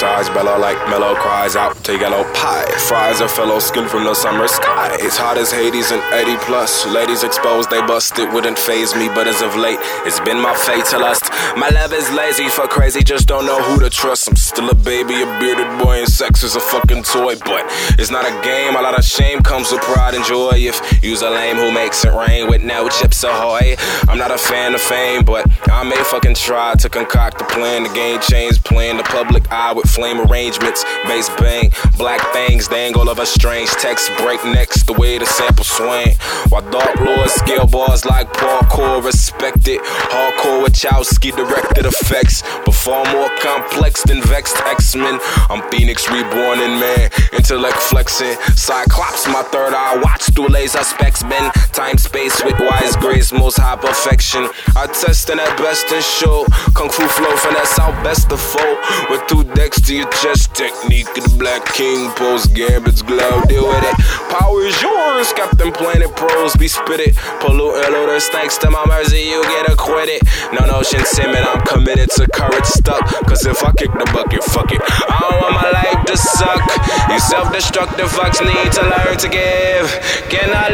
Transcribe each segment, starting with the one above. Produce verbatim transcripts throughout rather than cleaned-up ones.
size, Bella like mellow cries out to yellow pie. Fries a fellow skin from the summer sky. It's hot as Hades and eighty plus. Ladies exposed, they busted, wouldn't faze me, but as of late, it's been my fate to lust. My love is lazy, for crazy, just don't know who to trust. I'm still a baby, a bearded boy, and sex is a fucking toy. But it's not a game, a lot of shame comes with pride and joy. If you's a lame who makes it rain with no chips ahoy. I'm not a fan of fame, but I may fucking try to concoct a plan to gain change. Playing the public eye with flame arrangements. Bass bang, black things, the angle of a strange text. Break next, the way the sample swing. While Dark Lord scale bars like parkour, respect it. Hardcore Wachowski directed effects, but far more complex than vexed X-Men. I'm Phoenix reborn in man, intellect flexing. Cyclops, my third eye, watch through laser specs. Bend time space with wise grace, most high perfection. I test in at best and show kung fu flow, finesse out best of foe. With two decks to your chest, technique of the Black King, post gambits glow, deal with it. Power is yours, Captain Planet pros, be spit it. Polluting looters, thanks to my mercy, you get acquitted. No notion simon, I'm committed to courage stuck. Cause if I kick the bucket, fuck it, I don't want my life to suck. You self-destructive fucks need to learn to give. Can I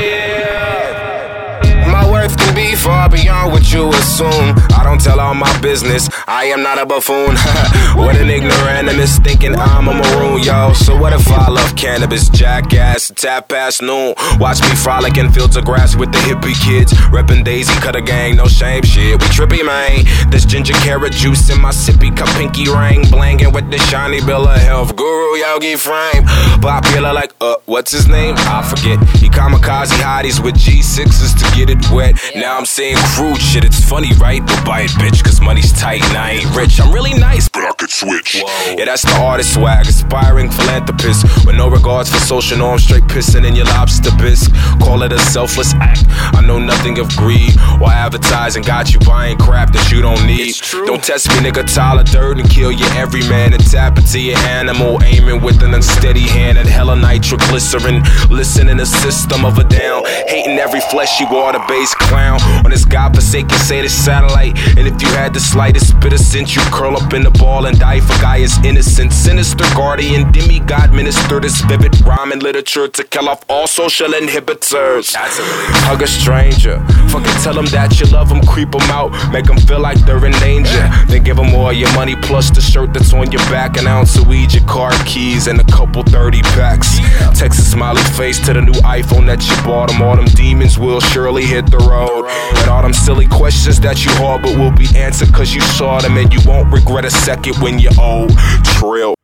live? My worth can be far beyond what you assume. I don't tell all my business, I am not a buffoon. What an ignoramus thinking I'm a maroon, yo. So what if I love cannabis, jackass, tap past noon? Watch me frolic in fields of grass with the hippie kids. Reppin' Daisy, cut a gang, no shame shit. We trippy, man. This ginger carrot juice in my sippy cup, pinky ring. Blangin' with the shiny bill of health. Guru Yogi frame. Popular like, uh, what's his name? I forget. He kamikaze hotties with G sixes to get it wet. Now I'm saying crude shit, it's funny, right? But buy it, bitch, cause money's tight and I ain't rich. I'm really nice, but I could switch. Whoa. Yeah, that's the artist swag, aspiring philanthropist with no regards for social norms, straight pissing in your lobster bisque. Call it a selfless act. I know nothing of greed or advertising got you buying crap that you don't need. Don't test me, nigga, Tyler Dirt and kill your every man and tap into your animal, aiming with an unsteady hand at hella nitroglycerin. Listen in the system of a down, hating every fleshy water-based clown on this godforsaken sadist satellite. And if you had the slightest bit of sense, you curl up in the ball and die for Gaia's innocence. Sinister guardian, demigod minister this vivid rhyming literature to kill off all social inhibitors. Hug a stranger, fucking tell them that you love them, creep them out, make them feel like they're in danger. Then give them all your money plus the shirt that's on your back, an ounce of weed, your car keys, and a couple thirty packs. Text a smiley face to the new iPhone that you bought them. All them demons will surely hit the road. And all them silly questions that you harbor will be answered cause you saw them, and you won't regret a second when you're old. Trill.